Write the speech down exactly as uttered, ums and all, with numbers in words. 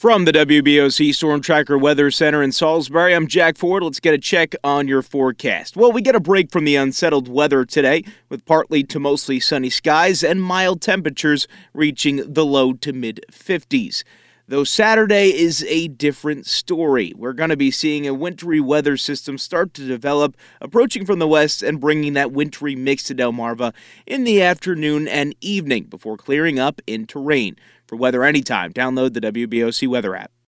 From the W B O C Storm Tracker Weather Center in Salisbury, I'm Jack Ford. Let's get a check on your forecast. Well, we get a break from the unsettled weather today with partly to mostly sunny skies and mild temperatures reaching the low to mid fifties. Though Saturday is a different story. We're going to be seeing a wintry weather system start to develop, approaching from the west and bringing that wintry mix to Delmarva in the afternoon and evening before clearing up into rain. For weather anytime, download the W B O C weather app.